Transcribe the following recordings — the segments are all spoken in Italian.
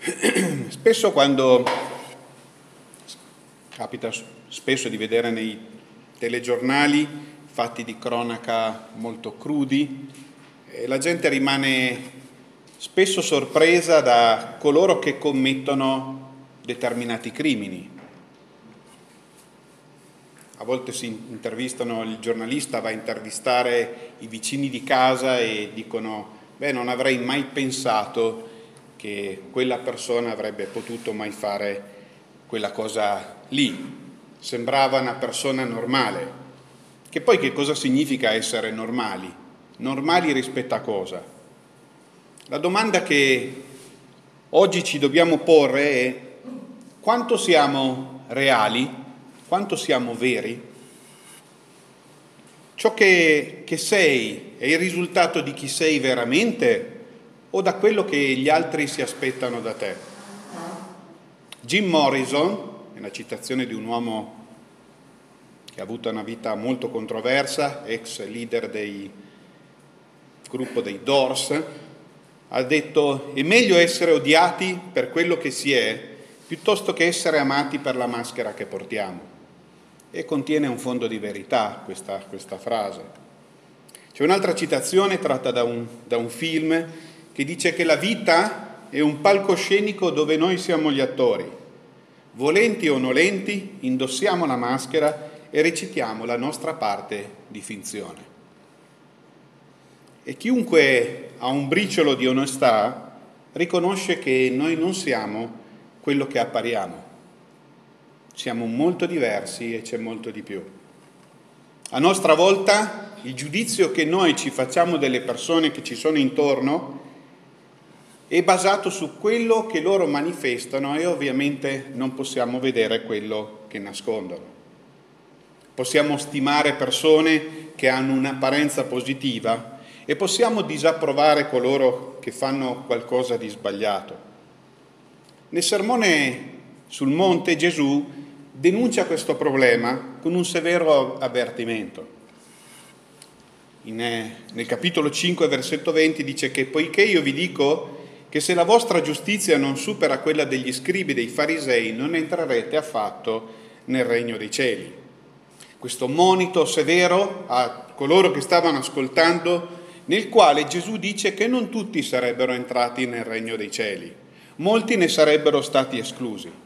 Spesso quando capita spesso di vedere nei telegiornali fatti di cronaca molto crudi, la gente rimane spesso sorpresa da coloro che commettono determinati crimini. A volte si intervistano, il giornalista va a intervistare i vicini di casa e dicono: beh, non avrei mai pensato che quella persona avrebbe potuto mai fare quella cosa lì. Sembrava una persona normale. Che poi che cosa significa essere normali? Normali rispetto a cosa? La domanda che oggi ci dobbiamo porre è: quanto siamo reali? Quanto siamo veri? Ciò che sei è il risultato di chi sei veramente o da quello che gli altri si aspettano da te? Jim Morrison, è una citazione di un uomo che ha avuto una vita molto controversa, ex leader del gruppo dei Doors, ha detto: è meglio essere odiati per quello che si è piuttosto che essere amati per la maschera che portiamo. E contiene un fondo di verità questa frase. C'è un'altra citazione tratta da un film che dice che la vita è un palcoscenico dove noi siamo gli attori. Volenti o nolenti, indossiamo la maschera e recitiamo la nostra parte di finzione. E chiunque ha un briciolo di onestà riconosce che noi non siamo quello che appariamo. Siamo molto diversi e c'è molto di più. A nostra volta, il giudizio che noi ci facciamo delle persone che ci sono intorno è basato su quello che loro manifestano e ovviamente non possiamo vedere quello che nascondono. Possiamo stimare persone che hanno un'apparenza positiva e possiamo disapprovare coloro che fanno qualcosa di sbagliato. Nel sermone sul monte Gesù denuncia questo problema con un severo avvertimento. Nel capitolo 5, versetto 20 dice che poiché io vi dico che se la vostra giustizia non supera quella degli scribi e dei farisei non entrerete affatto nel regno dei cieli. Questo monito severo a coloro che stavano ascoltando, nel quale Gesù dice che non tutti sarebbero entrati nel regno dei cieli, molti ne sarebbero stati esclusi.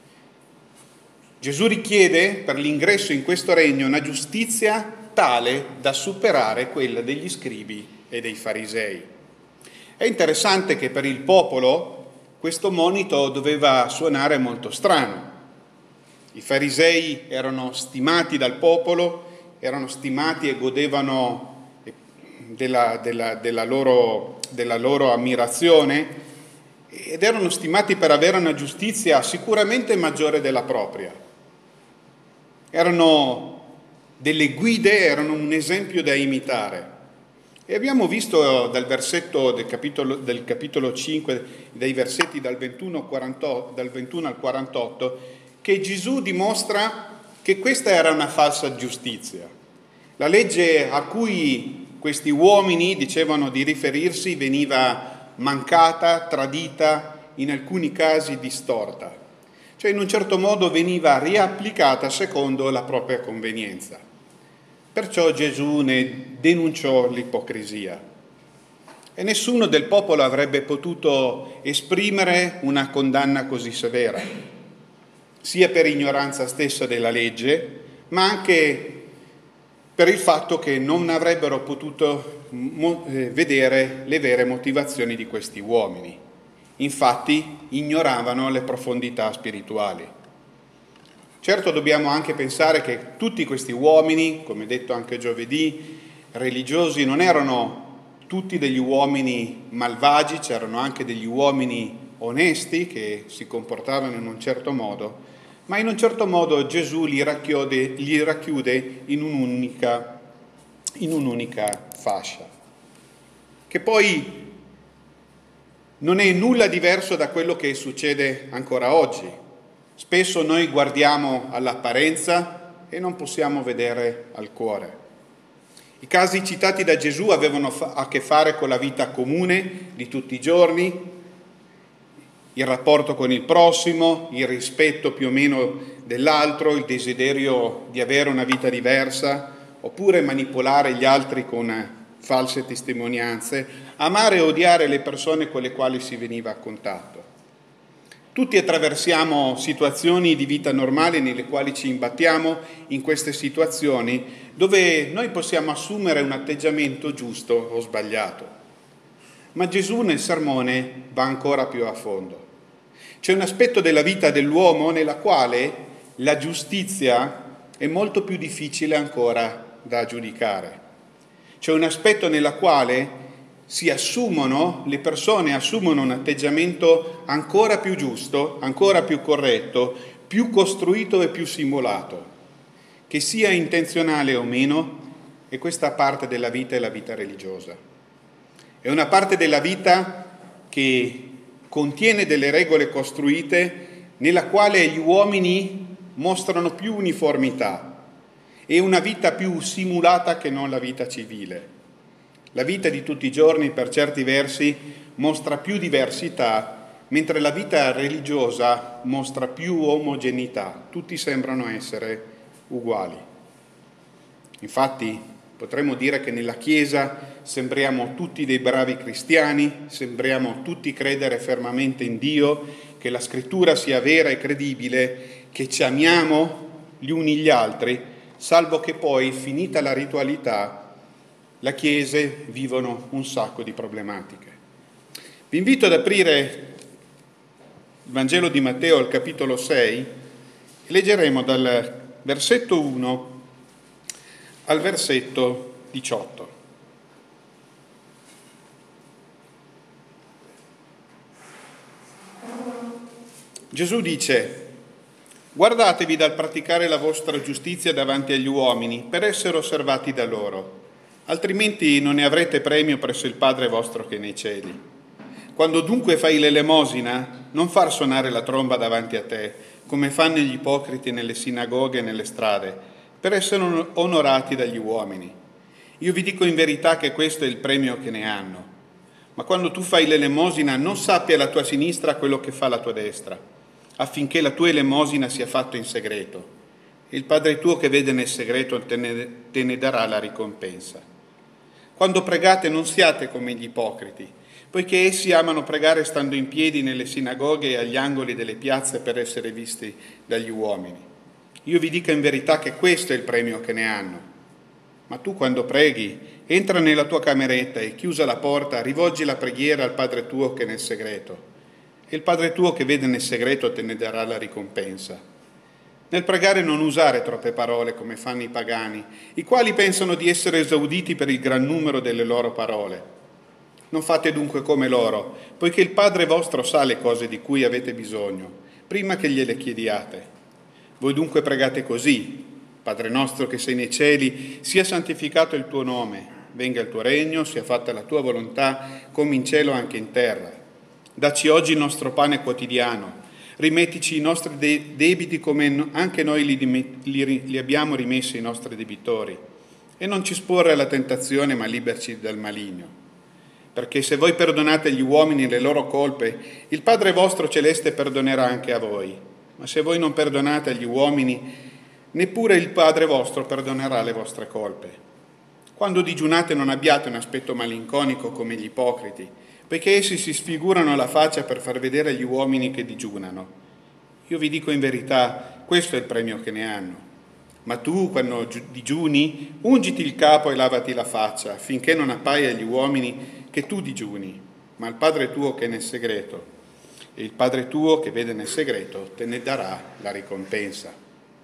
Gesù richiede per l'ingresso in questo regno una giustizia tale da superare quella degli scribi e dei farisei. È interessante che per il popolo questo monito doveva suonare molto strano. I farisei erano stimati dal popolo, erano stimati e godevano della loro ammirazione ed erano stimati per avere una giustizia sicuramente maggiore della propria. Erano delle guide, erano un esempio da imitare. E abbiamo visto dal versetto del capitolo 5, dai versetti dal 21 al 48, che Gesù dimostra che questa era una falsa giustizia. La legge a cui questi uomini dicevano di riferirsi veniva mancata, tradita, in alcuni casi distorta. Cioè in un certo modo veniva riapplicata secondo la propria convenienza. Perciò Gesù ne denunciò l'ipocrisia. E nessuno del popolo avrebbe potuto esprimere una condanna così severa, sia per ignoranza stessa della legge, ma anche per il fatto che non avrebbero potuto vedere le vere motivazioni di questi uomini. Infatti ignoravano le profondità spirituali. Certo dobbiamo anche pensare che tutti questi uomini, come detto anche giovedì, religiosi, non erano tutti degli uomini malvagi, c'erano anche degli uomini onesti che si comportavano in un certo modo, ma in un certo modo Gesù li racchiude in un'unica fascia, che poi non è nulla diverso da quello che succede ancora oggi. Spesso noi guardiamo all'apparenza e non possiamo vedere al cuore. I casi citati da Gesù avevano a che fare con la vita comune di tutti i giorni, il rapporto con il prossimo, il rispetto più o meno dell'altro, il desiderio di avere una vita diversa, oppure manipolare gli altri con false testimonianze, amare e odiare le persone con le quali si veniva a contatto. Tutti attraversiamo situazioni di vita normale nelle quali ci imbattiamo in queste situazioni dove noi possiamo assumere un atteggiamento giusto o sbagliato. Ma Gesù nel sermone va ancora più a fondo. C'è un aspetto della vita dell'uomo nella quale la giustizia è molto più difficile ancora da giudicare. C'è un aspetto nella quale le persone assumono un atteggiamento ancora più giusto, ancora più corretto, più costruito e più simulato. Che sia intenzionale o meno, e questa parte della vita è la vita religiosa. È una parte della vita che contiene delle regole costruite nella quale gli uomini mostrano più uniformità. È una vita più simulata che non la vita civile. La vita di tutti i giorni, per certi versi, mostra più diversità, mentre la vita religiosa mostra più omogeneità. Tutti sembrano essere uguali. Infatti, potremmo dire che nella Chiesa sembriamo tutti dei bravi cristiani, sembriamo tutti credere fermamente in Dio, che la Scrittura sia vera e credibile, che ci amiamo gli uni gli altri, salvo che poi, finita la ritualità, le chiese vivono un sacco di problematiche. Vi invito ad aprire il Vangelo di Matteo al capitolo 6 e leggeremo dal versetto 1 al versetto 18. Gesù dice: «Guardatevi dal praticare la vostra giustizia davanti agli uomini per essere osservati da loro. Altrimenti non ne avrete premio presso il Padre vostro che è nei cieli. Quando dunque fai l'elemosina, non far suonare la tromba davanti a te, come fanno gli ipocriti nelle sinagoghe e nelle strade, per essere onorati dagli uomini. Io vi dico in verità che questo è il premio che ne hanno. Ma quando tu fai l'elemosina, non sappia alla tua sinistra quello che fa la tua destra, affinché la tua elemosina sia fatta in segreto. Il Padre tuo che vede nel segreto te ne darà la ricompensa. Quando pregate non siate come gli ipocriti, poiché essi amano pregare stando in piedi nelle sinagoghe e agli angoli delle piazze per essere visti dagli uomini. Io vi dico in verità che questo è il premio che ne hanno. Ma tu quando preghi, entra nella tua cameretta e chiusa la porta, rivolgi la preghiera al Padre tuo che è nel segreto. E il Padre tuo che vede nel segreto te ne darà la ricompensa. Nel pregare non usare troppe parole come fanno i pagani, i quali pensano di essere esauditi per il gran numero delle loro parole. Non fate dunque come loro, poiché il Padre vostro sa le cose di cui avete bisogno, prima che gliele chiediate. Voi dunque pregate così: Padre nostro che sei nei cieli, sia santificato il tuo nome, venga il tuo regno, sia fatta la tua volontà, come in cielo anche in terra. Dacci oggi il nostro pane quotidiano. Rimettici i nostri debiti come anche noi li abbiamo rimessi ai nostri debitori. E non ci sporre alla tentazione, ma liberci dal maligno. Perché se voi perdonate agli uomini le loro colpe, il Padre vostro celeste perdonerà anche a voi. Ma se voi non perdonate agli uomini, neppure il Padre vostro perdonerà le vostre colpe. Quando digiunate non abbiate un aspetto malinconico come gli ipocriti, poiché essi si sfigurano la faccia per far vedere agli uomini che digiunano. Io vi dico in verità, questo è il premio che ne hanno. Ma tu, quando digiuni, ungiti il capo e lavati la faccia, affinché non appaia agli uomini che tu digiuni, ma al Padre tuo che è nel segreto. E il Padre tuo che vede nel segreto te ne darà la ricompensa.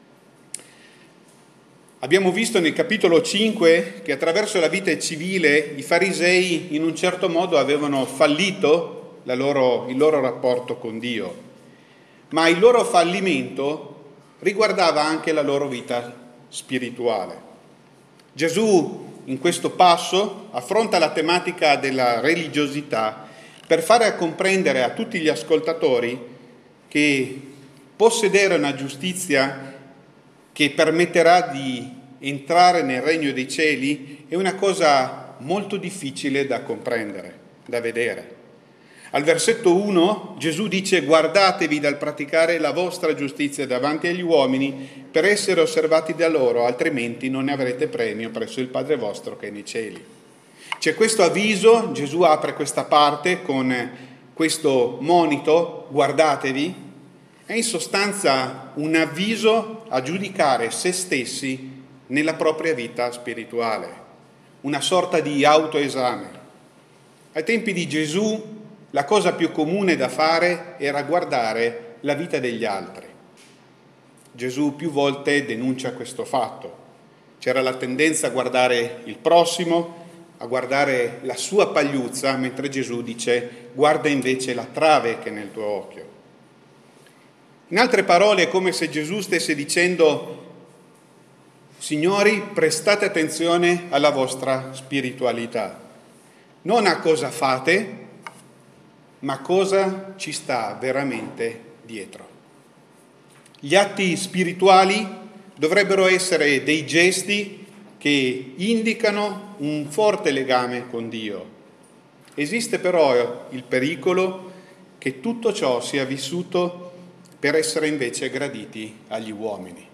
Abbiamo visto nel capitolo 5 che attraverso la vita civile i farisei in un certo modo avevano fallito il loro rapporto con Dio, ma il loro fallimento riguardava anche la loro vita spirituale. Gesù in questo passo affronta la tematica della religiosità per fare comprendere a tutti gli ascoltatori che possedere una giustizia che permetterà di entrare nel regno dei cieli è una cosa molto difficile da comprendere, da vedere. Al versetto 1 Gesù dice: guardatevi dal praticare la vostra giustizia davanti agli uomini per essere osservati da loro, altrimenti non ne avrete premio presso il Padre vostro che è nei cieli. C'è questo avviso, Gesù apre questa parte con questo monito, guardatevi, è in sostanza un avviso a giudicare se stessi nella propria vita spirituale, una sorta di autoesame. Ai tempi di Gesù la cosa più comune da fare era guardare la vita degli altri. Gesù più volte denuncia questo fatto. C'era la tendenza a guardare il prossimo, a guardare la sua pagliuzza, mentre Gesù dice: guarda invece la trave che è nel tuo occhio. In altre parole è come se Gesù stesse dicendo: signori, prestate attenzione alla vostra spiritualità, non a cosa fate, ma cosa ci sta veramente dietro. Gli atti spirituali dovrebbero essere dei gesti che indicano un forte legame con Dio. Esiste però il pericolo che tutto ciò sia vissuto per essere invece graditi agli uomini.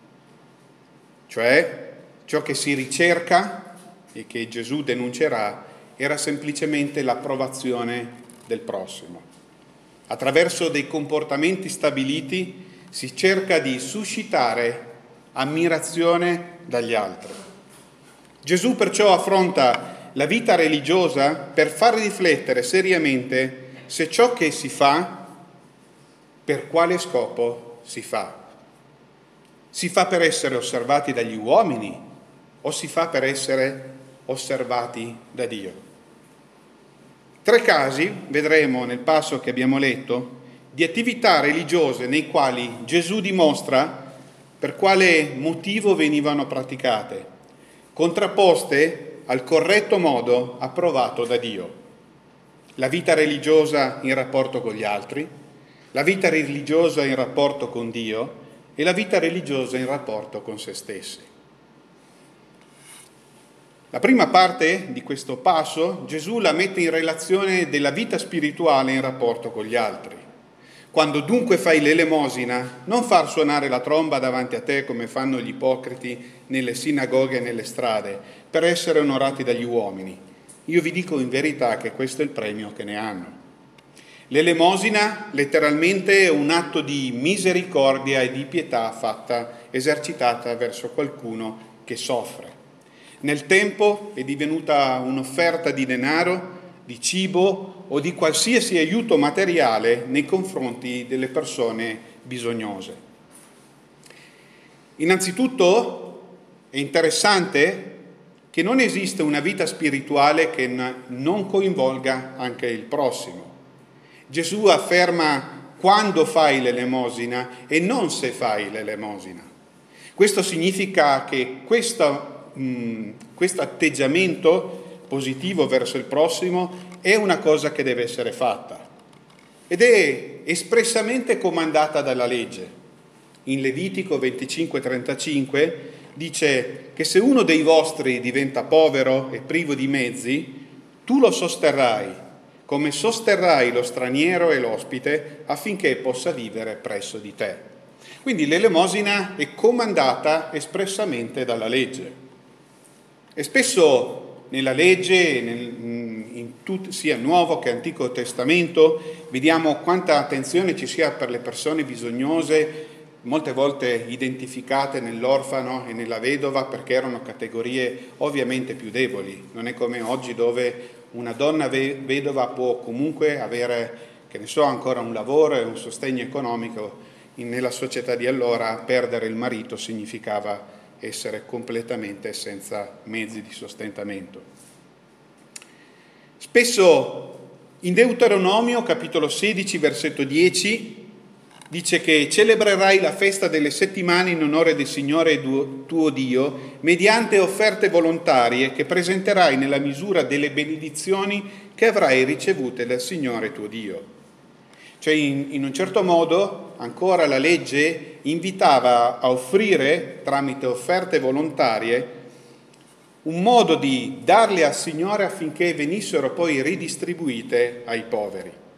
Cioè, ciò che si ricerca e che Gesù denuncerà era semplicemente l'approvazione del prossimo. Attraverso dei comportamenti stabiliti si cerca di suscitare ammirazione dagli altri. Gesù perciò affronta la vita religiosa per far riflettere seriamente se ciò che si fa, per quale scopo si fa. Si fa per essere osservati dagli uomini o si fa per essere osservati da Dio? 3 casi, vedremo nel passo che abbiamo letto, di attività religiose nei quali Gesù dimostra per quale motivo venivano praticate, contrapposte al corretto modo approvato da Dio. La vita religiosa in rapporto con gli altri, la vita religiosa in rapporto con Dio e la vita religiosa in rapporto con se stessi. La prima parte di questo passo Gesù la mette in relazione della vita spirituale in rapporto con gli altri. Quando dunque fai l'elemosina, non far suonare la tromba davanti a te come fanno gli ipocriti nelle sinagoghe e nelle strade, per essere onorati dagli uomini. Io vi dico in verità che questo è il premio che ne hanno. L'elemosina letteralmente è un atto di misericordia e di pietà esercitata verso qualcuno che soffre. Nel tempo è divenuta un'offerta di denaro, di cibo o di qualsiasi aiuto materiale nei confronti delle persone bisognose. Innanzitutto è interessante che non esiste una vita spirituale che non coinvolga anche il prossimo. Gesù afferma quando fai l'elemosina e non se fai l'elemosina. Questo significa che questo atteggiamento positivo verso il prossimo è una cosa che deve essere fatta ed è espressamente comandata dalla legge. In Levitico 25:35 dice che se uno dei vostri diventa povero e privo di mezzi, tu lo sosterrai, come sosterrai lo straniero e l'ospite, affinché possa vivere presso di te. Quindi l'elemosina è comandata espressamente dalla legge. E spesso nella legge, sia Nuovo che Antico Testamento, vediamo quanta attenzione ci sia per le persone bisognose, molte volte identificate nell'orfano e nella vedova perché erano categorie ovviamente più deboli. Non è come oggi dove una donna vedova può comunque avere, che ne so, ancora un lavoro e un sostegno economico. Nella società di allora perdere il marito significava essere completamente senza mezzi di sostentamento. Spesso in Deuteronomio, capitolo 16, versetto 10, dice che celebrerai la festa delle settimane in onore del Signore tuo Dio mediante offerte volontarie che presenterai nella misura delle benedizioni che avrai ricevute dal Signore tuo Dio. Cioè in un certo modo ancora la legge invitava a offrire tramite offerte volontarie un modo di darle al Signore affinché venissero poi ridistribuite ai poveri.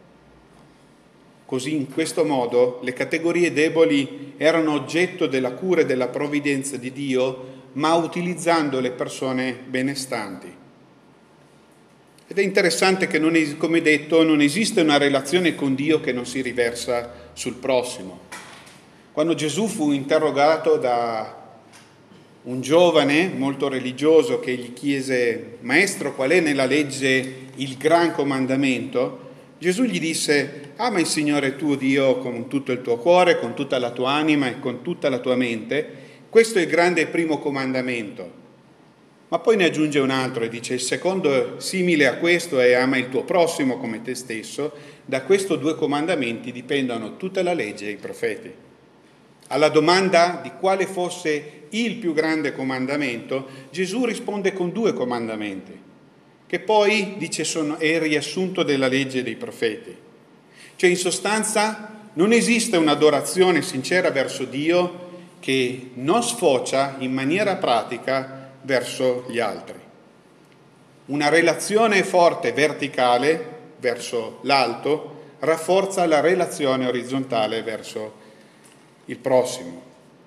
Così, in questo modo, le categorie deboli erano oggetto della cura e della provvidenza di Dio, ma utilizzando le persone benestanti. Ed è interessante che, come detto, non esiste una relazione con Dio che non si riversa sul prossimo. Quando Gesù fu interrogato da un giovane molto religioso che gli chiese: Maestro, qual è nella legge il gran comandamento? Gesù gli disse: ama il Signore tuo Dio con tutto il tuo cuore, con tutta la tua anima e con tutta la tua mente. Questo è il grande primo comandamento. Ma poi ne aggiunge un altro e dice: il secondo simile a questo è ama il tuo prossimo come te stesso. Da questi due comandamenti dipendono tutta la legge e i profeti. Alla domanda di quale fosse il più grande comandamento, Gesù risponde con due comandamenti, che poi, dice, è il riassunto della legge dei profeti. Cioè, in sostanza, non esiste un'adorazione sincera verso Dio che non sfocia in maniera pratica verso gli altri. Una relazione forte verticale verso l'alto rafforza la relazione orizzontale verso il prossimo.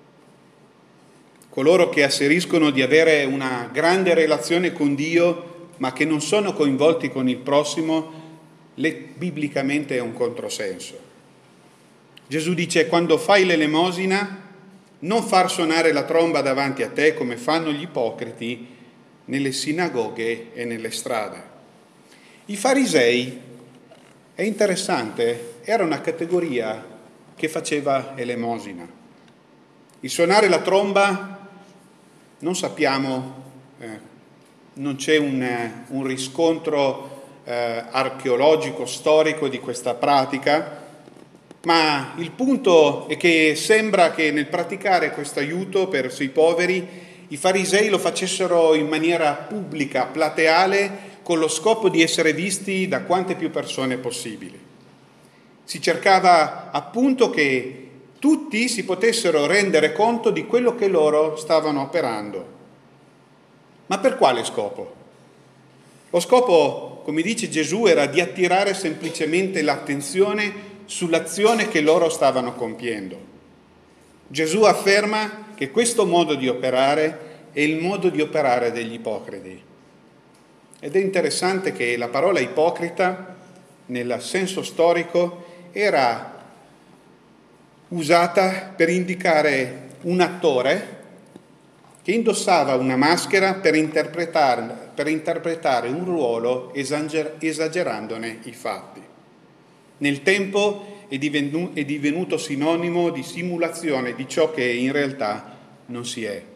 Coloro che asseriscono di avere una grande relazione con Dio ma che non sono coinvolti con il prossimo, biblicamente è un controsenso. Gesù dice: quando fai l'elemosina, non far suonare la tromba davanti a te come fanno gli ipocriti nelle sinagoghe e nelle strade. I farisei, è interessante, era una categoria che faceva elemosina. Il suonare la tromba, non sappiamo, non c'è un riscontro archeologico, storico di questa pratica, ma il punto è che sembra che nel praticare questo aiuto verso i poveri, i farisei lo facessero in maniera pubblica, plateale, con lo scopo di essere visti da quante più persone possibili. Si cercava appunto che tutti si potessero rendere conto di quello che loro stavano operando. Ma per quale scopo? Lo scopo, come dice Gesù, era di attirare semplicemente l'attenzione sull'azione che loro stavano compiendo. Gesù afferma che questo modo di operare è il modo di operare degli ipocriti. Ed è interessante che la parola ipocrita, nel senso storico, era usata per indicare un attore che indossava una maschera per interpretare un ruolo esagerandone i fatti. Nel tempo è divenuto sinonimo di simulazione di ciò che in realtà non si è.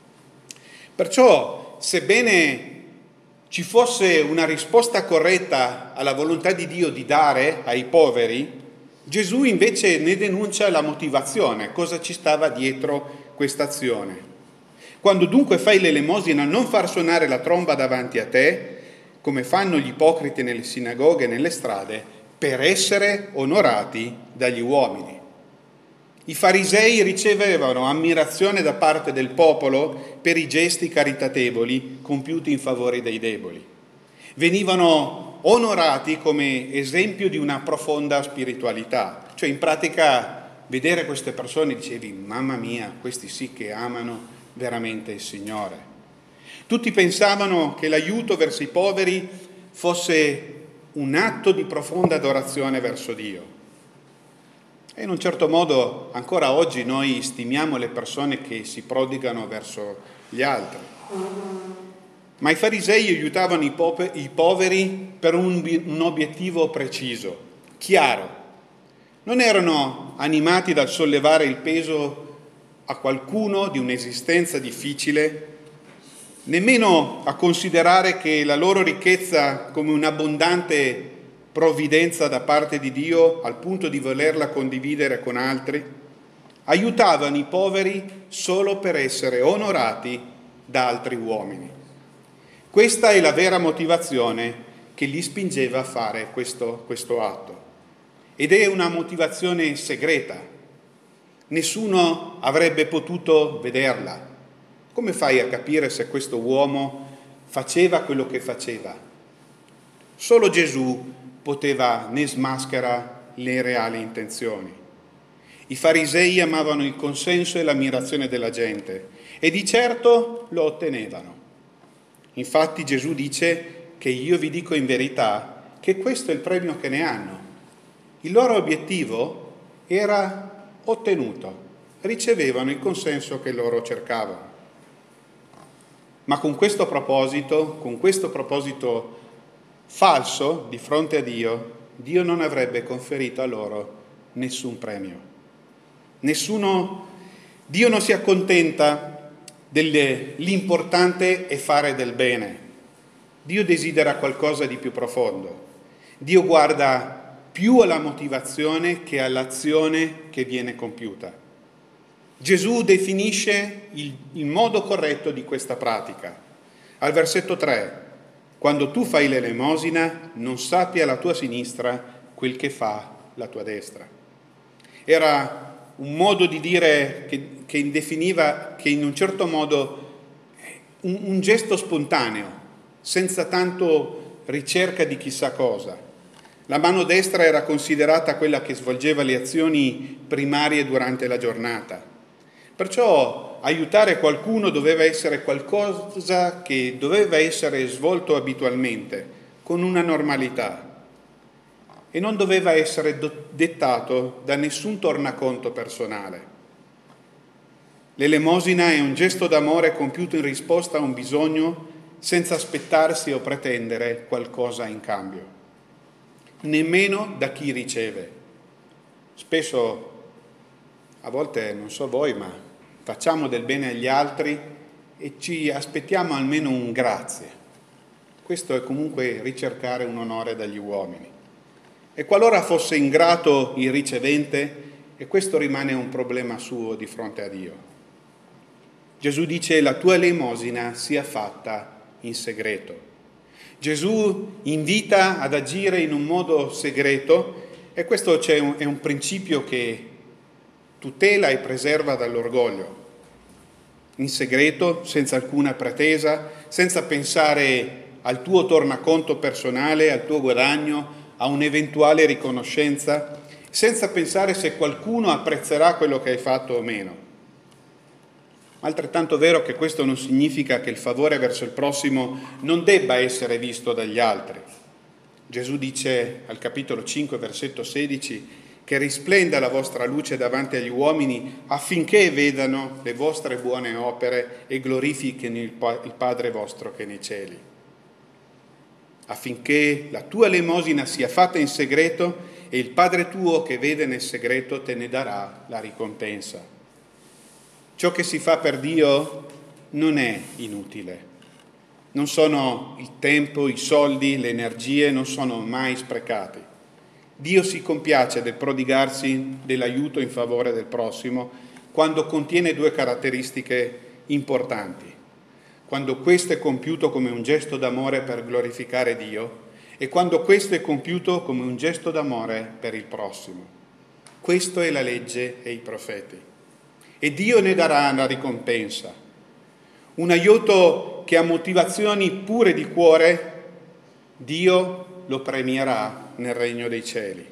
Perciò, sebbene ci fosse una risposta corretta alla volontà di Dio di dare ai poveri, Gesù invece ne denuncia la motivazione, cosa ci stava dietro questa azione. Quando dunque fai l'elemosina, non far suonare la tromba davanti a te, come fanno gli ipocriti nelle sinagoghe e nelle strade, per essere onorati dagli uomini. I farisei ricevevano ammirazione da parte del popolo per i gesti caritatevoli compiuti in favore dei deboli. Venivano onorati come esempio di una profonda spiritualità. Cioè, in pratica, vedere queste persone dicevi: mamma mia, questi sì che amano veramente il Signore. Tutti pensavano che l'aiuto verso i poveri fosse un atto di profonda adorazione verso Dio. E in un certo modo ancora oggi noi stimiamo le persone che si prodigano verso gli altri. Ma i farisei aiutavano i poveri per un obiettivo preciso, chiaro. Non erano animati dal sollevare il peso a qualcuno di un'esistenza difficile, nemmeno a considerare che la loro ricchezza come un'abbondante provvidenza da parte di Dio al punto di volerla condividere con altri. Aiutavano i poveri solo per essere onorati da altri uomini. Questa è la vera motivazione che li spingeva a fare questo atto. Ed è una motivazione segreta. Nessuno avrebbe potuto vederla. Come fai a capire se questo uomo faceva quello che faceva? Solo Gesù poteva ne smascherare le reali intenzioni. I farisei amavano il consenso e l'ammirazione della gente e di certo lo ottenevano. Infatti Gesù dice che io vi dico in verità che questo è il premio che ne hanno. Il loro obiettivo era ottenuto, ricevevano il consenso che loro cercavano. Ma con questo proposito falso di fronte a Dio, Dio non avrebbe conferito a loro nessun premio. Dio non si accontenta l'importante è fare del bene. Dio desidera qualcosa di più profondo. Dio guarda più alla motivazione che all'azione che viene compiuta. Gesù definisce il modo corretto di questa pratica. Al versetto 3, quando tu fai l'elemosina, non sappia la tua sinistra quel che fa la tua destra. Era un modo di dire che definiva che in un certo modo un gesto spontaneo, senza tanto ricerca di chissà cosa. La mano destra era considerata quella che svolgeva le azioni primarie durante la giornata. Perciò aiutare qualcuno doveva essere qualcosa che doveva essere svolto abitualmente, con una normalità, e non doveva essere dettato da nessun tornaconto personale. L'elemosina è un gesto d'amore compiuto in risposta a un bisogno senza aspettarsi o pretendere qualcosa in cambio, nemmeno da chi riceve. Spesso, a volte, non so voi, ma facciamo del bene agli altri e ci aspettiamo almeno un grazie. Questo è comunque ricercare un onore dagli uomini. E qualora fosse ingrato il ricevente, e questo rimane un problema suo di fronte a Dio. Gesù dice: la tua elemosina sia fatta in segreto. Gesù invita ad agire in un modo segreto, e questo è un principio che tutela e preserva dall'orgoglio. In segreto, senza alcuna pretesa, senza pensare al tuo tornaconto personale, al tuo guadagno, a un'eventuale riconoscenza, senza pensare se qualcuno apprezzerà quello che hai fatto o meno. Ma altrettanto vero che questo non significa che il favore verso il prossimo non debba essere visto dagli altri. Gesù dice al capitolo 5, versetto 16, che risplenda la vostra luce davanti agli uomini affinché vedano le vostre buone opere e glorifichino il Padre vostro che è nei cieli. Affinché la tua elemosina sia fatta in segreto e il Padre tuo che vede nel segreto te ne darà la ricompensa. Ciò che si fa per Dio non è inutile. Non sono il tempo, i soldi, le energie, non sono mai sprecati. Dio si compiace del prodigarsi dell'aiuto in favore del prossimo quando contiene due caratteristiche importanti. Quando questo è compiuto come un gesto d'amore per glorificare Dio e quando questo è compiuto come un gesto d'amore per il prossimo. Questo è la legge e i profeti. E Dio ne darà la ricompensa. Un aiuto che ha motivazioni pure di cuore, Dio lo premierà nel regno dei cieli.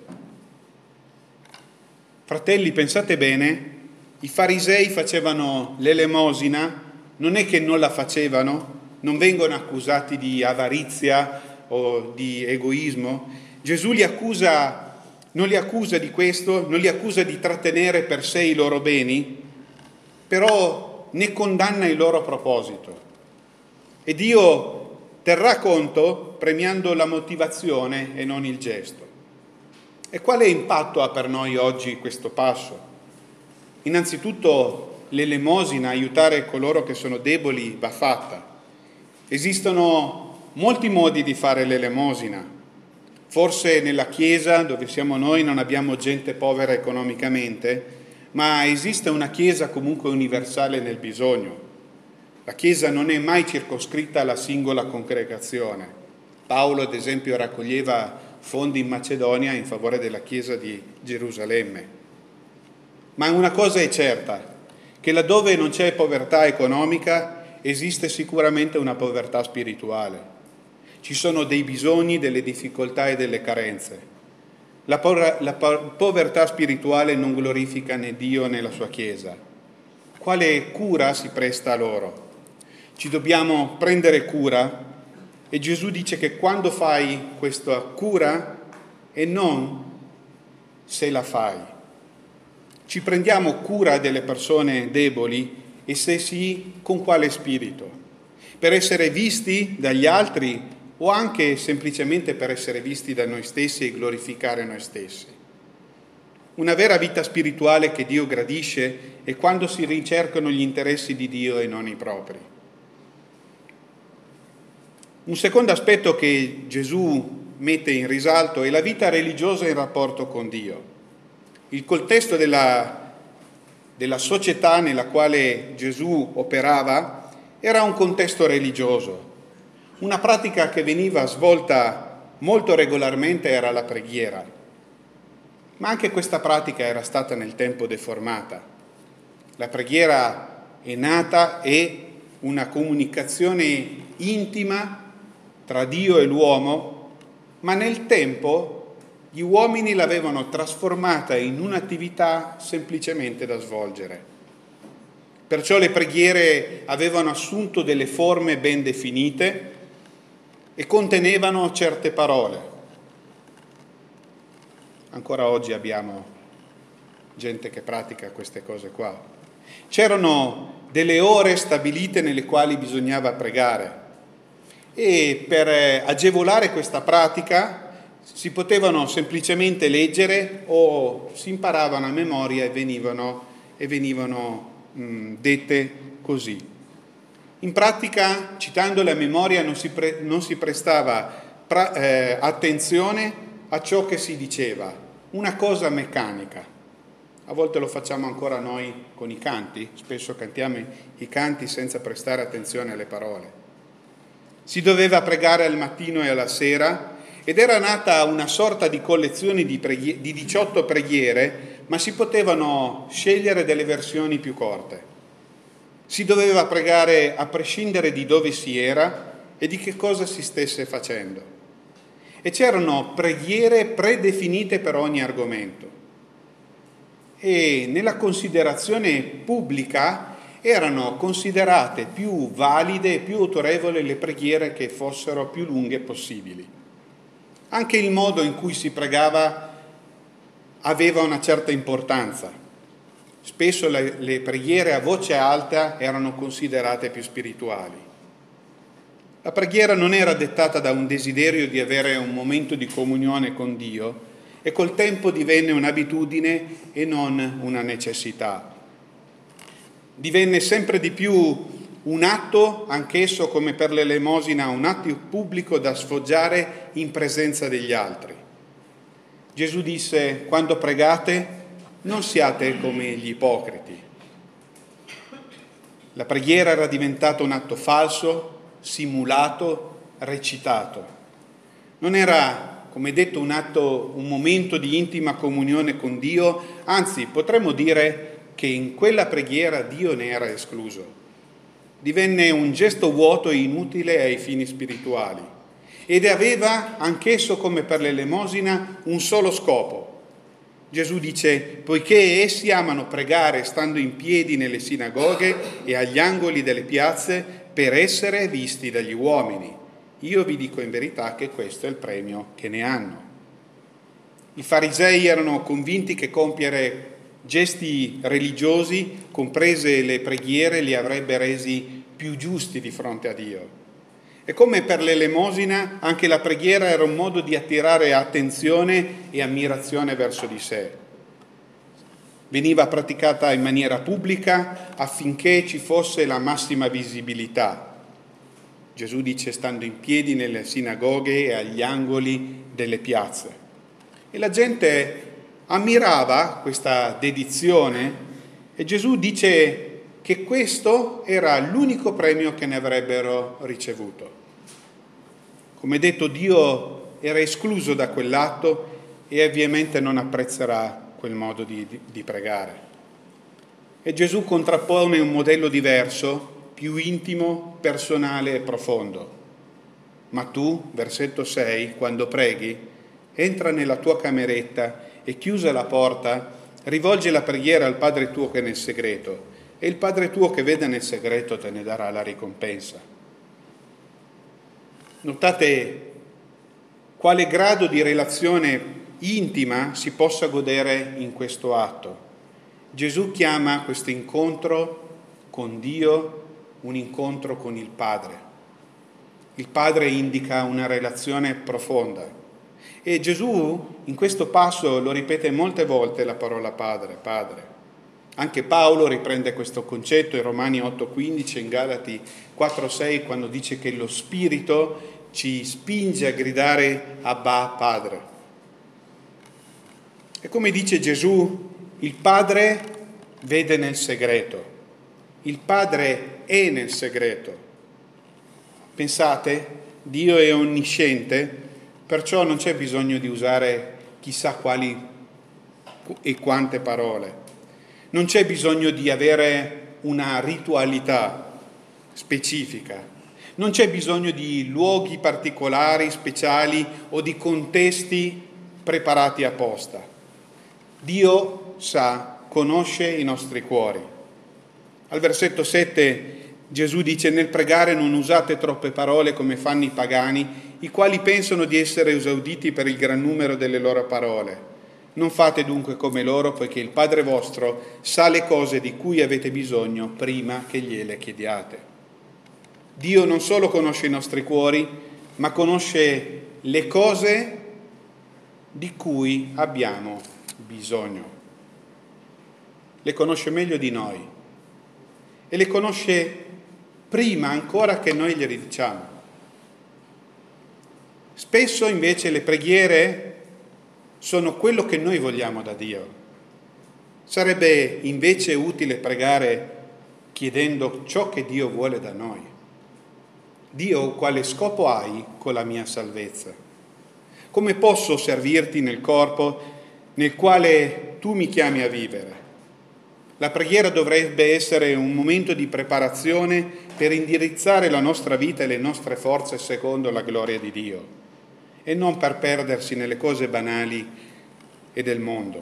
Fratelli, pensate bene, i farisei facevano l'elemosina, non è che non la facevano, non vengono accusati di avarizia o di egoismo. Gesù non li accusa di questo, non li accusa di trattenere per sé i loro beni, però ne condanna il loro proposito. E Dio terrà conto premiando la motivazione e non il gesto. E quale impatto ha per noi oggi questo passo? Innanzitutto l'elemosina, aiutare coloro che sono deboli, va fatta. Esistono molti modi di fare l'elemosina. Forse nella Chiesa, dove siamo noi, non abbiamo gente povera economicamente, ma esiste una Chiesa comunque universale nel bisogno. La Chiesa non è mai circoscritta alla singola congregazione. Paolo, ad esempio, raccoglieva fondi in Macedonia in favore della Chiesa di Gerusalemme. Ma una cosa è certa, che laddove non c'è povertà economica esiste sicuramente una povertà spirituale. Ci sono dei bisogni, delle difficoltà e delle carenze. povertà spirituale non glorifica né Dio né la sua Chiesa. Quale cura si presta a loro? Ci dobbiamo prendere cura e Gesù dice che quando fai questa cura e non se la fai. Ci prendiamo cura delle persone deboli e se sì, con quale spirito? Per essere visti dagli altri o anche semplicemente per essere visti da noi stessi e glorificare noi stessi? Una vera vita spirituale che Dio gradisce è quando si ricercano gli interessi di Dio e non i propri. Un secondo aspetto che Gesù mette in risalto è la vita religiosa in rapporto con Dio. Il contesto della società nella quale Gesù operava era un contesto religioso. Una pratica che veniva svolta molto regolarmente era la preghiera, ma anche questa pratica era stata nel tempo deformata. La preghiera è nata e una comunicazione intima tra Dio e l'uomo, ma nel tempo gli uomini l'avevano trasformata in un'attività semplicemente da svolgere. Perciò le preghiere avevano assunto delle forme ben definite e contenevano certe parole. Ancora oggi abbiamo gente che pratica queste cose qua. C'erano delle ore stabilite nelle quali bisognava pregare e per agevolare questa pratica si potevano semplicemente leggere o si imparavano a memoria e venivano dette così. In pratica, citandole a memoria, non si prestava attenzione a ciò che si diceva, una cosa meccanica. A volte lo facciamo ancora noi con i canti, spesso cantiamo i canti senza prestare attenzione alle parole. Si doveva pregare al mattino e alla sera ed era nata una sorta di collezione di 18 preghiere, ma si potevano scegliere delle versioni più corte. Si doveva pregare a prescindere di dove si era e di che cosa si stesse facendo. E c'erano preghiere predefinite per ogni argomento. E nella considerazione pubblica erano considerate più valide e più autorevoli le preghiere che fossero più lunghe possibili. Anche il modo in cui si pregava aveva una certa importanza. Spesso le preghiere a voce alta erano considerate più spirituali. La preghiera non era dettata da un desiderio di avere un momento di comunione con Dio e col tempo divenne un'abitudine e non una necessità. Divenne sempre di più un atto, anch'esso come per l'elemosina, un atto pubblico da sfoggiare in presenza degli altri. Gesù disse: quando pregate non siate come gli ipocriti. La preghiera era diventata un atto falso, simulato, recitato. Non era, come detto, un momento di intima comunione con Dio, anzi potremmo dire che in quella preghiera Dio ne era escluso. Divenne un gesto vuoto e inutile ai fini spirituali ed aveva anch'esso, come per l'elemosina, un solo scopo. Gesù dice: poiché essi amano pregare stando in piedi nelle sinagoghe e agli angoli delle piazze per essere visti dagli uomini, io vi dico in verità che questo è il premio che ne hanno. I farisei erano convinti che compiere gesti religiosi, comprese le preghiere, li avrebbe resi più giusti di fronte a Dio. E come per l'elemosina, anche la preghiera era un modo di attirare attenzione e ammirazione verso di sé. Veniva praticata in maniera pubblica affinché ci fosse la massima visibilità. Gesù dice: stando in piedi nelle sinagoghe e agli angoli delle piazze. E la gente ammirava questa dedizione e Gesù dice che questo era l'unico premio che ne avrebbero ricevuto. Come detto, Dio era escluso da quell'atto e ovviamente non apprezzerà quel modo di pregare. E Gesù contrappone un modello diverso, più intimo, personale e profondo. Ma tu, versetto 6, quando preghi, entra nella tua cameretta e chiusa la porta, rivolgi la preghiera al Padre tuo che è nel segreto, e il Padre tuo che vede nel segreto te ne darà la ricompensa. Notate quale grado di relazione intima si possa godere in questo atto. Gesù chiama questo incontro con Dio un incontro con il Padre. Il Padre indica una relazione profonda. E Gesù in questo passo lo ripete molte volte la parola Padre, Padre. Anche Paolo riprende questo concetto in Romani 8,15 e in Galati 4,6 quando dice che lo Spirito ci spinge a gridare Abba, Padre. E come dice Gesù, il Padre vede nel segreto, il Padre è nel segreto. Pensate, Dio è onnisciente, perciò non c'è bisogno di usare chissà quali e quante parole. Non c'è bisogno di avere una ritualità specifica. Non c'è bisogno di luoghi particolari, speciali o di contesti preparati apposta. Dio sa, conosce i nostri cuori. Al versetto 7 Gesù dice: nel pregare non usate troppe parole come fanno i pagani, i quali pensano di essere esauditi per il gran numero delle loro parole. Non fate dunque come loro, poiché il Padre vostro sa le cose di cui avete bisogno prima che gliele chiediate. Dio non solo conosce i nostri cuori, ma conosce le cose di cui abbiamo bisogno. Le conosce meglio di noi e le conosce prima ancora che noi glieli diciamo. Spesso invece le preghiere sono quello che noi vogliamo da Dio. Sarebbe invece utile pregare chiedendo ciò che Dio vuole da noi. Dio, quale scopo hai con la mia salvezza? Come posso servirti nel corpo nel quale tu mi chiami a vivere? La preghiera dovrebbe essere un momento di preparazione per indirizzare la nostra vita e le nostre forze secondo la gloria di Dio e non per perdersi nelle cose banali e del mondo.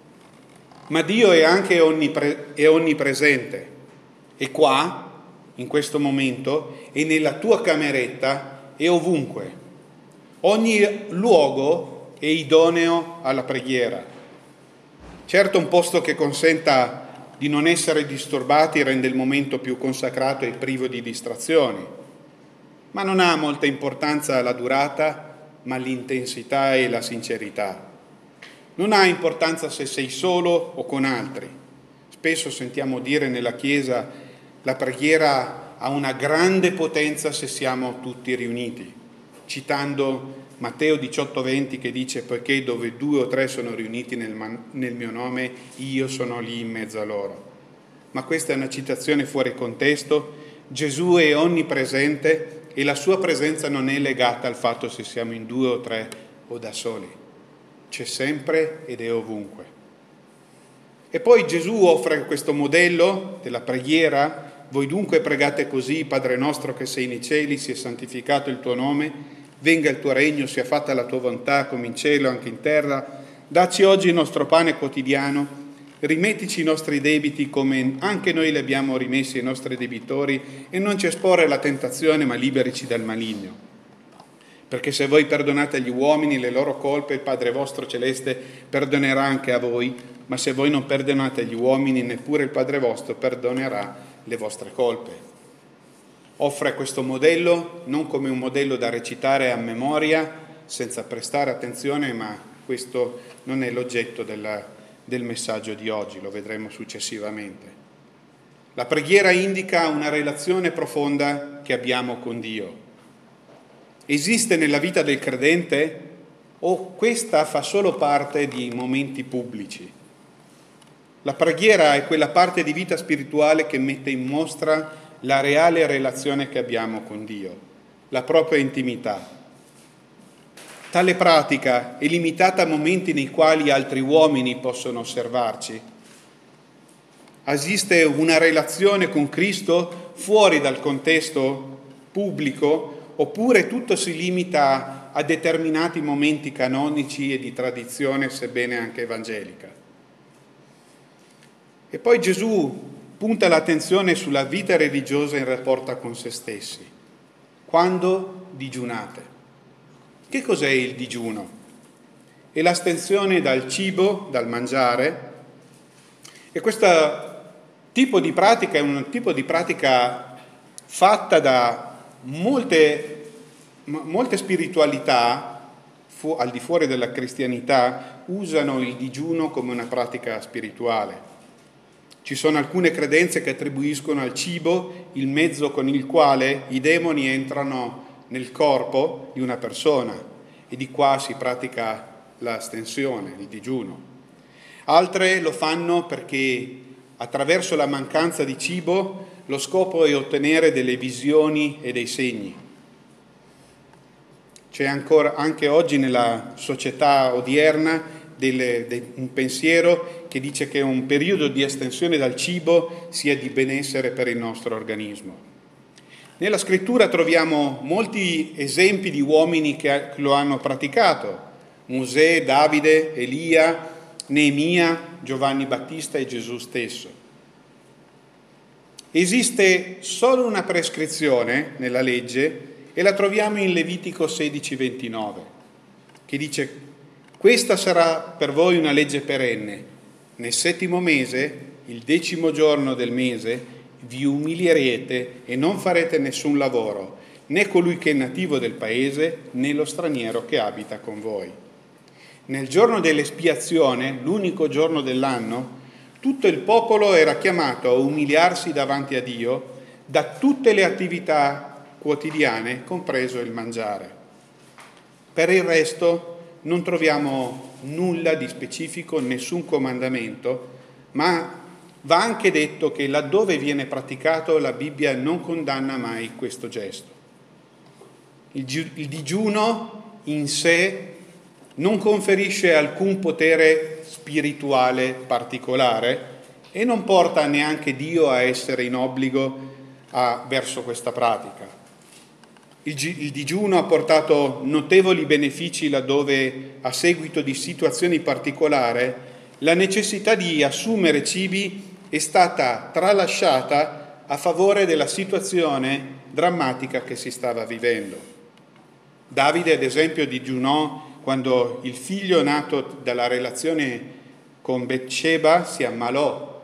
Ma Dio è anche onnipresente e qua, in questo momento, e nella tua cameretta e ovunque. Ogni luogo è idoneo alla preghiera. Certo, un posto che consenta di non essere disturbati rende il momento più consacrato e privo di distrazioni, ma non ha molta importanza la durata, ma l'intensità e la sincerità. Non ha importanza se sei solo o con altri. Spesso sentiamo dire nella Chiesa la preghiera ha una grande potenza se siamo tutti riuniti, citando Matteo 18,20 che dice: poiché dove 2 o 3 sono riuniti nel mio nome, io sono lì in mezzo a loro. Ma questa è una citazione fuori contesto. Gesù è onnipresente e la sua presenza non è legata al fatto se siamo in 2 o 3 o da soli. C'è sempre ed è ovunque. E poi Gesù offre questo modello della preghiera: voi dunque pregate così: Padre nostro che sei nei cieli, sia santificato il tuo nome, venga il tuo regno, sia fatta la tua volontà come in cielo anche in terra. Dacci oggi il nostro pane quotidiano, rimettici i nostri debiti come anche noi li abbiamo rimessi ai nostri debitori, e non ci esporre alla tentazione, ma liberici dal maligno. Perché se voi perdonate agli uomini le loro colpe, il Padre vostro celeste perdonerà anche a voi, ma se voi non perdonate agli uomini, neppure il Padre vostro perdonerà le vostre colpe. Offre questo modello non come un modello da recitare a memoria senza prestare attenzione, ma questo non è l'oggetto del messaggio di oggi, lo vedremo successivamente. La preghiera indica una relazione profonda che abbiamo con Dio. Esiste nella vita del credente o questa fa solo parte di momenti pubblici? La preghiera è quella parte di vita spirituale che mette in mostra la reale relazione che abbiamo con Dio, la propria intimità. Tale pratica è limitata a momenti nei quali altri uomini possono osservarci. Esiste una relazione con Cristo fuori dal contesto pubblico, oppure tutto si limita a determinati momenti canonici e di tradizione, sebbene anche evangelica. E poi Gesù punta l'attenzione sulla vita religiosa in rapporto con se stessi. Quando digiunate. Che cos'è il digiuno? È l'astensione dal cibo, dal mangiare, e questo tipo di pratica è un tipo di pratica fatta da molte spiritualità al di fuori della cristianità usano il digiuno come una pratica spirituale. Ci sono alcune credenze che attribuiscono al cibo il mezzo con il quale i demoni entrano nel corpo di una persona, e di qua si pratica l'astensione, il digiuno. Altre lo fanno perché attraverso la mancanza di cibo lo scopo è ottenere delle visioni e dei segni. C'è ancora, anche oggi nella società odierna, un pensiero che dice che un periodo di astensione dal cibo sia di benessere per il nostro organismo. Nella scrittura troviamo molti esempi di uomini che lo hanno praticato: Mosè, Davide, Elia, Neemia, Giovanni Battista e Gesù stesso. Esiste solo una prescrizione nella legge e la troviamo in Levitico 16:29, che dice: questa sarà per voi una legge perenne. Nel 7° mese, il 10° giorno del mese, vi umilierete e non farete nessun lavoro, né colui che è nativo del paese, né lo straniero che abita con voi. Nel giorno dell'espiazione, l'unico giorno dell'anno, tutto il popolo era chiamato a umiliarsi davanti a Dio da tutte le attività quotidiane, compreso il mangiare. Per il resto non troviamo nulla di specifico, nessun comandamento, ma va anche detto che laddove viene praticato la Bibbia non condanna mai questo gesto. Il digiuno in sé non conferisce alcun potere spirituale particolare e non porta neanche Dio a essere in obbligo verso questa pratica. Il digiuno ha portato notevoli benefici laddove, a seguito di situazioni particolari, la necessità di assumere cibi è stata tralasciata a favore della situazione drammatica che si stava vivendo. Davide, ad esempio, digiunò quando il figlio nato dalla relazione con Betsheba si ammalò.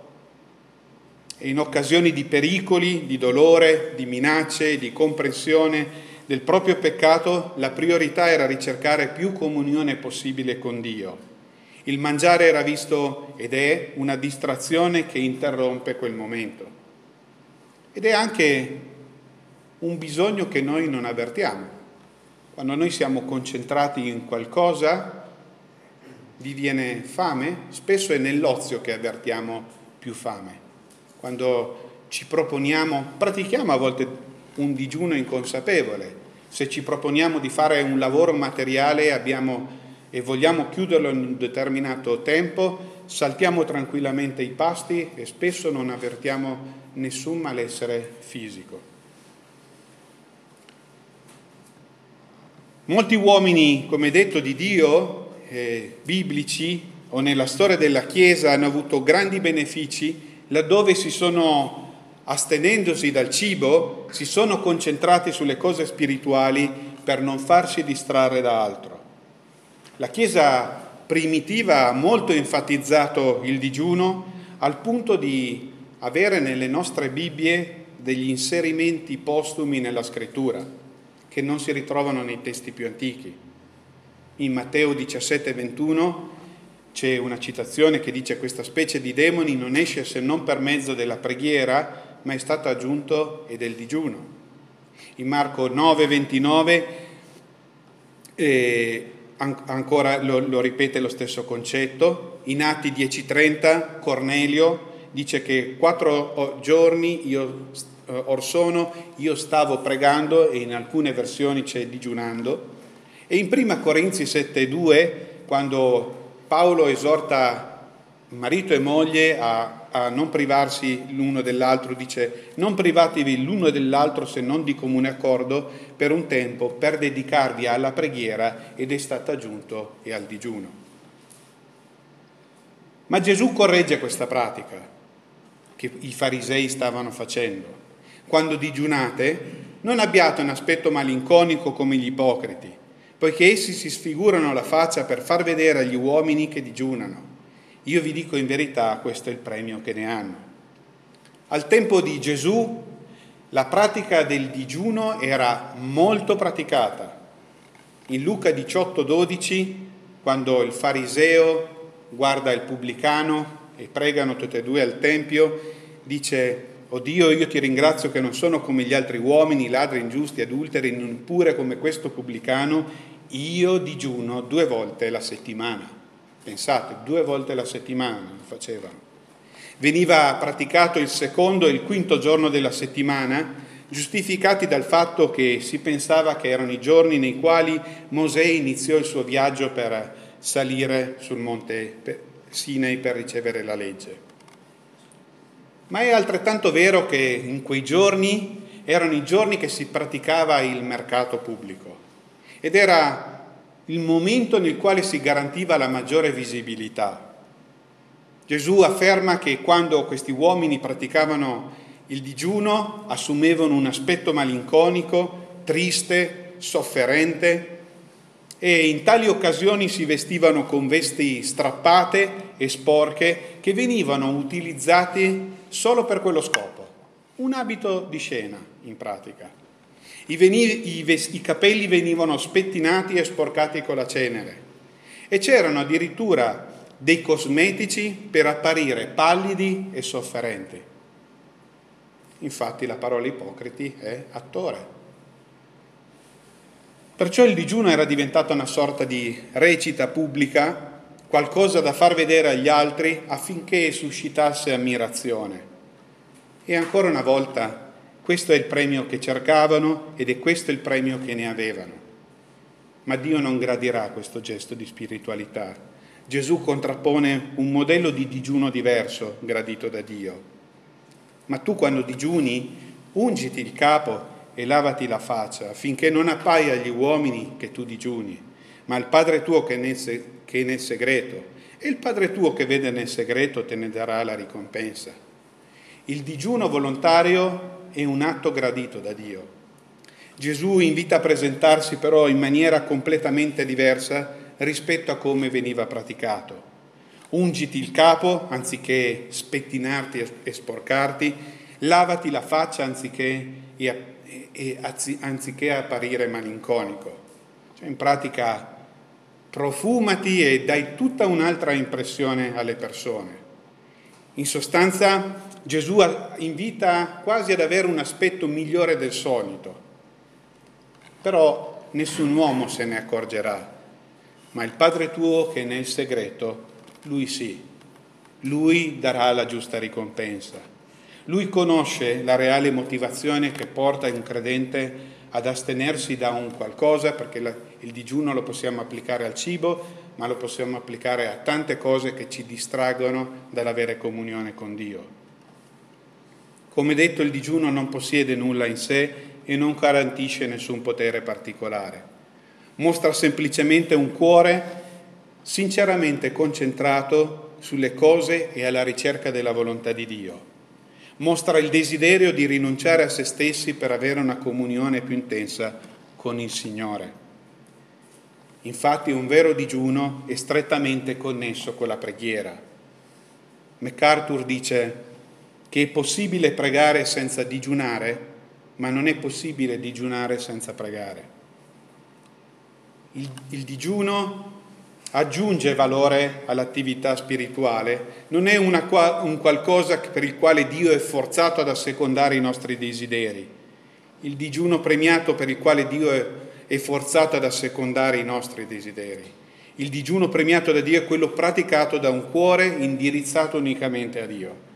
E in occasioni di pericoli, di dolore, di minacce, di comprensione del proprio peccato, la priorità era ricercare più comunione possibile con Dio. Il mangiare era visto ed è una distrazione che interrompe quel momento. Ed è anche un bisogno che noi non avvertiamo. Quando noi siamo concentrati in qualcosa, vi viene fame, spesso è nell'ozio che avvertiamo più fame. Quando ci proponiamo, pratichiamo a volte un digiuno inconsapevole. Se ci proponiamo di fare un lavoro materiale e vogliamo chiuderlo in un determinato tempo, saltiamo tranquillamente i pasti e spesso non avvertiamo nessun malessere fisico. Molti uomini, come detto, di Dio, biblici o nella storia della Chiesa, hanno avuto grandi benefici laddove astenendosi dal cibo, si sono concentrati sulle cose spirituali per non farsi distrarre da altro. La Chiesa primitiva ha molto enfatizzato il digiuno al punto di avere nelle nostre Bibbie degli inserimenti postumi nella Scrittura che non si ritrovano nei testi più antichi. In Matteo 17:21 c'è una citazione che dice: questa specie di demoni non esce se non per mezzo della preghiera, ma è stato aggiunto e del digiuno. In Marco 9:29 ancora lo ripete lo stesso concetto. In Atti 10:30 Cornelio dice che 4 giorni io stavo pregando, e in alcune versioni c'è digiunando. E in 1 Corinzi 7:2, quando Paolo esorta marito e moglie a non privarsi l'uno dell'altro, dice non privatevi l'uno dell'altro se non di comune accordo per un tempo per dedicarvi alla preghiera ed è stato aggiunto e al digiuno. Ma Gesù corregge questa pratica che i farisei stavano facendo. Quando digiunate non abbiate un aspetto malinconico come gli ipocriti, poiché essi si sfigurano la faccia per far vedere agli uomini che digiunano. Io vi dico in verità, questo è il premio che ne hanno. Al tempo di Gesù la pratica del digiuno era molto praticata. In Luca 18,12, quando il fariseo guarda il pubblicano e pregano tutti e due al Tempio, dice: «O Dio, io ti ringrazio che non sono come gli altri uomini, ladri, ingiusti, adulteri, neppure come questo pubblicano, io digiuno 2 volte la settimana». Pensate, 2 volte la settimana lo facevano. Veniva praticato il secondo e il quinto giorno della settimana, giustificati dal fatto che si pensava che erano i giorni nei quali Mosè iniziò il suo viaggio per salire sul monte Sinai per ricevere la legge. Ma è altrettanto vero che in quei giorni erano i giorni che si praticava il mercato pubblico ed era il momento nel quale si garantiva la maggiore visibilità. Gesù afferma che quando questi uomini praticavano il digiuno assumevano un aspetto malinconico, triste, sofferente, e in tali occasioni si vestivano con vesti strappate e sporche che venivano utilizzati solo per quello scopo, un abito di scena in pratica. I capelli venivano spettinati e sporcati con la cenere e c'erano addirittura dei cosmetici per apparire pallidi e sofferenti. Infatti la parola ipocriti è attore. Perciò il digiuno era diventato una sorta di recita pubblica, qualcosa da far vedere agli altri affinché suscitasse ammirazione. E ancora una volta, questo è il premio che cercavano ed è questo il premio che ne avevano. Ma Dio non gradirà questo gesto di spiritualità. Gesù contrappone un modello di digiuno diverso, gradito da Dio. Ma tu quando digiuni, ungiti il capo e lavati la faccia, affinché non appaia agli uomini che tu digiuni, ma al Padre tuo che è nel segreto, e il Padre tuo che vede nel segreto te ne darà la ricompensa. Il digiuno volontario è un atto gradito da Dio. Gesù invita a presentarsi però in maniera completamente diversa rispetto a come veniva praticato. Ungiti il capo anziché spettinarti e sporcarti, lavati la faccia anziché apparire malinconico. Cioè, in pratica profumati e dai tutta un'altra impressione alle persone. In sostanza Gesù invita quasi ad avere un aspetto migliore del solito, però nessun uomo se ne accorgerà, ma il Padre tuo che è nel segreto, lui sì, lui darà la giusta ricompensa. Lui conosce la reale motivazione che porta un credente ad astenersi da un qualcosa, perché il digiuno lo possiamo applicare al cibo, ma lo possiamo applicare a tante cose che ci distraggono dall'avere comunione con Dio. Come detto, il digiuno non possiede nulla in sé e non garantisce nessun potere particolare. Mostra semplicemente un cuore sinceramente concentrato sulle cose e alla ricerca della volontà di Dio. Mostra il desiderio di rinunciare a se stessi per avere una comunione più intensa con il Signore. Infatti un vero digiuno è strettamente connesso con la preghiera. MacArthur dice che è possibile pregare senza digiunare, ma non è possibile digiunare senza pregare. Il digiuno aggiunge valore all'attività spirituale, non è un qualcosa per il quale Dio è forzato ad assecondare i nostri desideri. Il digiuno premiato per il quale Dio è forzato ad assecondare i nostri desideri. Il digiuno premiato da Dio è quello praticato da un cuore indirizzato unicamente a Dio.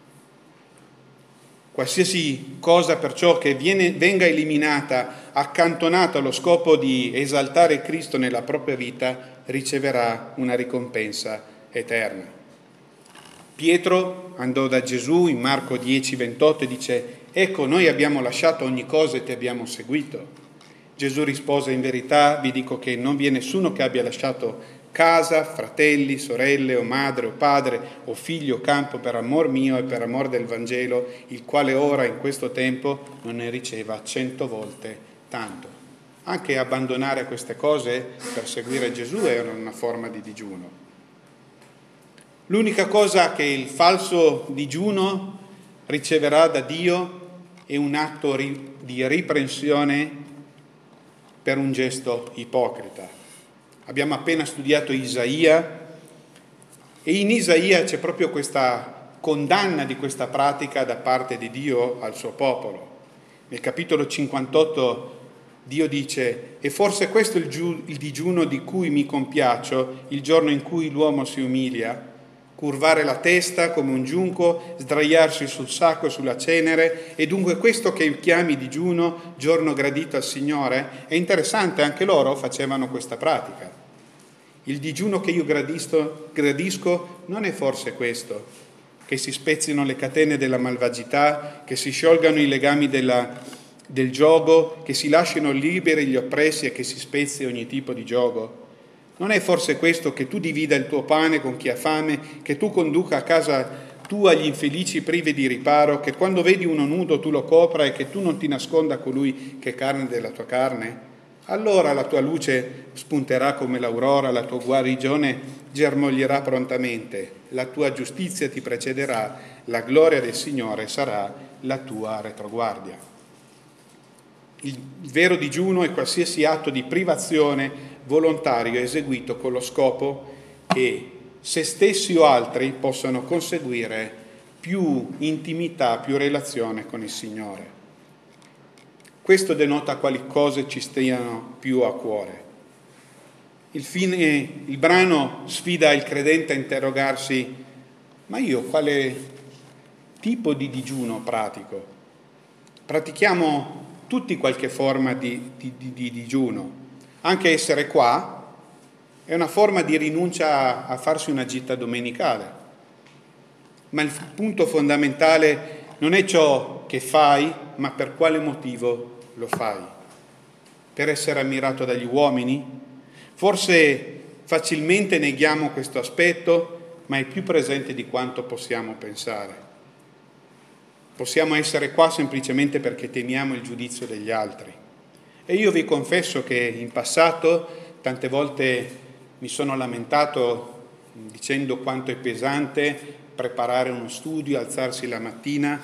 Qualsiasi cosa perciò che venga eliminata, accantonata allo scopo di esaltare Cristo nella propria vita, riceverà una ricompensa eterna. Pietro andò da Gesù in Marco 10:28 e dice: ecco, noi abbiamo lasciato ogni cosa e ti abbiamo seguito. Gesù rispose: in verità vi dico che non vi è nessuno che abbia lasciato casa, fratelli, sorelle o madre o padre o figlio o campo per amor mio e per amor del Vangelo, il quale ora in questo tempo non ne riceva 100 volte tanto. Anche abbandonare queste cose per seguire Gesù è una forma di digiuno. L'unica cosa che il falso digiuno riceverà da Dio è un atto di riprensione per un gesto ipocrita. Abbiamo appena studiato Isaia e in Isaia c'è proprio questa condanna di questa pratica da parte di Dio al suo popolo. Nel capitolo 58 Dio dice: e forse questo è il digiuno di cui mi compiaccio, il giorno in cui l'uomo si umilia, curvare la testa come un giunco, sdraiarsi sul sacco e sulla cenere, e dunque questo che chiami digiuno, giorno gradito al Signore? È interessante, anche loro facevano questa pratica. Il digiuno che io gradisco non è forse questo, che si spezzino le catene della malvagità, che si sciolgano i legami del giogo, che si lasciano liberi gli oppressi e che si spezzi ogni tipo di giogo? Non è forse questo che tu divida il tuo pane con chi ha fame, che tu conduca a casa tua gli infelici privi di riparo, che quando vedi uno nudo tu lo copra e che tu non ti nasconda colui che è carne della tua carne? Allora la tua luce spunterà come l'aurora, la tua guarigione germoglierà prontamente, la tua giustizia ti precederà, la gloria del Signore sarà la tua retroguardia. Il vero digiuno è qualsiasi atto di privazione volontario eseguito con lo scopo che se stessi o altri possano conseguire più intimità, più relazione con il Signore. Questo denota quali cose ci stiano più a cuore. Il brano sfida il credente a interrogarsi: ma io quale tipo di digiuno pratico? Pratichiamo tutti qualche forma di digiuno. Anche essere qua è una forma di rinuncia a farsi una gita domenicale. Ma il punto fondamentale non è ciò che fai, ma per quale motivo lo fai. Per essere ammirato dagli uomini? Forse facilmente neghiamo questo aspetto, ma è più presente di quanto possiamo pensare. Possiamo essere qua semplicemente perché temiamo il giudizio degli altri. E io vi confesso che in passato tante volte mi sono lamentato dicendo quanto è pesante preparare uno studio, alzarsi la mattina,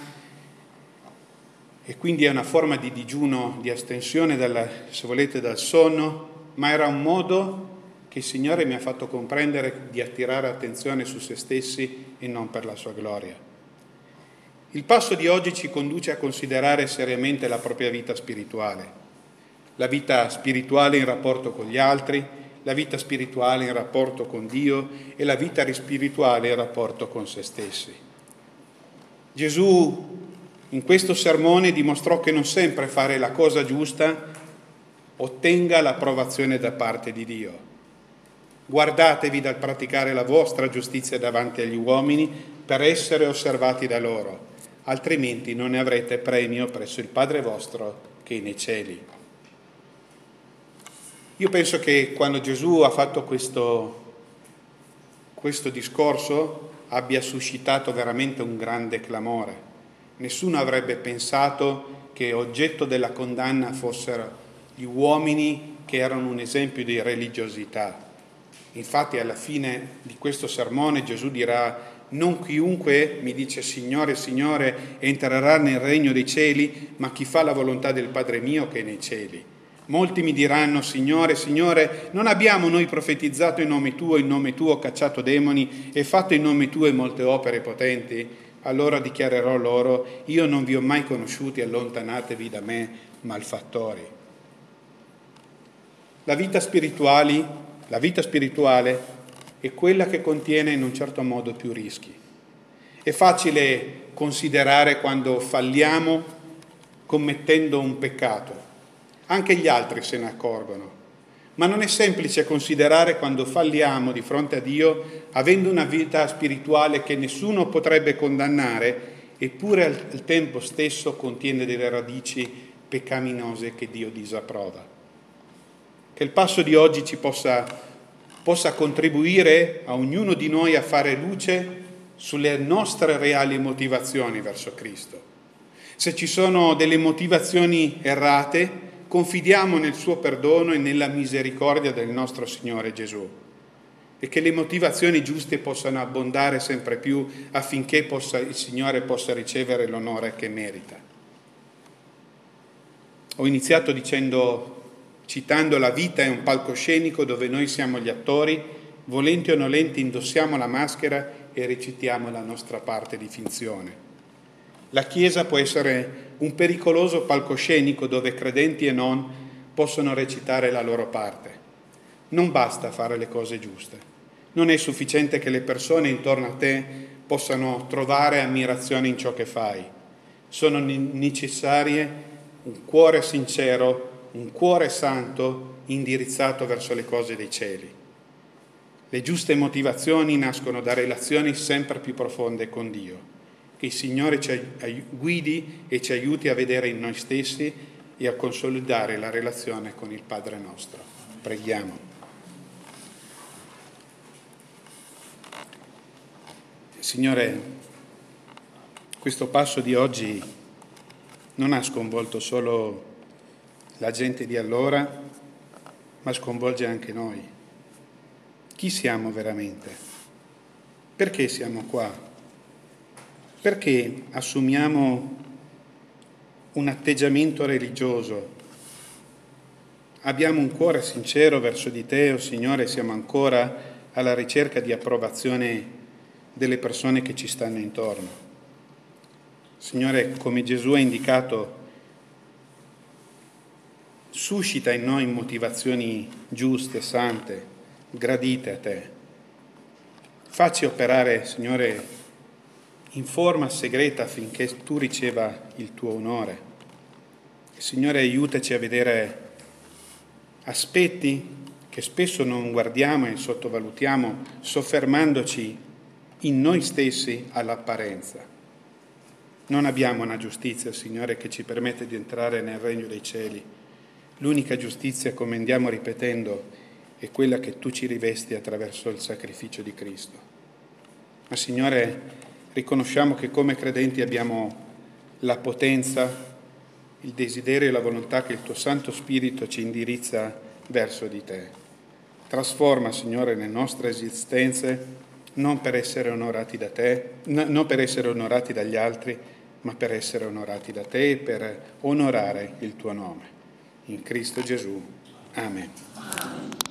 e quindi è una forma di digiuno, di astensione, se volete, dal sonno, ma era un modo che il Signore mi ha fatto comprendere di attirare attenzione su se stessi e non per la sua gloria. Il passo di oggi ci conduce a considerare seriamente la propria vita spirituale. La vita spirituale in rapporto con gli altri, la vita spirituale in rapporto con Dio e la vita spirituale in rapporto con se stessi. Gesù in questo sermone dimostrò che non sempre fare la cosa giusta ottenga l'approvazione da parte di Dio. Guardatevi dal praticare la vostra giustizia davanti agli uomini per essere osservati da loro, altrimenti non ne avrete premio presso il Padre vostro che è nei cieli. Io penso che quando Gesù ha fatto questo discorso abbia suscitato veramente un grande clamore. Nessuno avrebbe pensato che oggetto della condanna fossero gli uomini che erano un esempio di religiosità. Infatti alla fine di questo sermone Gesù dirà: non chiunque mi dice Signore, Signore entrerà nel regno dei cieli, ma chi fa la volontà del Padre mio che è nei cieli. Molti mi diranno: Signore, Signore, non abbiamo noi profetizzato in nome tuo cacciato demoni e fatto in nome tuo molte opere potenti? Allora dichiarerò loro: io non vi ho mai conosciuti, allontanatevi da me, malfattori. La vita spirituale è quella che contiene in un certo modo più rischi. È facile considerare quando falliamo commettendo un peccato. Anche gli altri se ne accorgono. ma non è semplice considerare quando falliamo di fronte a Dio, avendo una vita spirituale che nessuno potrebbe condannare, eppure al tempo stesso contiene delle radici peccaminose che Dio disapprova. Che il passo di oggi ci possa contribuire a ognuno di noi a fare luce sulle nostre reali motivazioni verso Cristo. Se ci sono delle motivazioni errate, confidiamo nel suo perdono e nella misericordia del nostro Signore Gesù, e che le motivazioni giuste possano abbondare sempre più affinché il Signore possa ricevere l'onore che merita. Ho iniziato citando la vita è un palcoscenico dove noi siamo gli attori, volenti o nolenti indossiamo la maschera e recitiamo la nostra parte di finzione. La Chiesa può essere un pericoloso palcoscenico dove credenti e non possono recitare la loro parte. Non basta fare le cose giuste. Non è sufficiente che le persone intorno a te possano trovare ammirazione in ciò che fai. Sono necessarie un cuore sincero, un cuore santo indirizzato verso le cose dei cieli. Le giuste motivazioni nascono da relazioni sempre più profonde con Dio. Che il Signore ci guidi e ci aiuti a vedere in noi stessi e a consolidare la relazione con il Padre nostro. Preghiamo. Signore, questo passo di oggi non ha sconvolto solo la gente di allora, ma sconvolge anche noi. Chi siamo veramente? Perché siamo qua? Perché assumiamo un atteggiamento religioso? Abbiamo un cuore sincero verso di te, o Signore, siamo ancora alla ricerca di approvazione delle persone che ci stanno intorno? Signore, come Gesù ha indicato, suscita in noi motivazioni giuste, sante, gradite a te. Facci operare, Signore, in forma segreta affinché tu riceva il tuo onore. Signore, aiutaci a vedere aspetti che spesso non guardiamo e sottovalutiamo, soffermandoci in noi stessi all'apparenza. Non abbiamo una giustizia, Signore, che ci permette di entrare nel regno dei cieli. L'unica giustizia, come andiamo ripetendo, è quella che tu ci rivesti attraverso il sacrificio di Cristo. Ma, Signore, riconosciamo che come credenti abbiamo la potenza, il desiderio e la volontà che il tuo Santo Spirito ci indirizza verso di te. Trasforma, Signore, le nostre esistenze non per essere onorati da te, non per essere onorati dagli altri, ma per essere onorati da te e per onorare il tuo nome. In Cristo Gesù. Amen.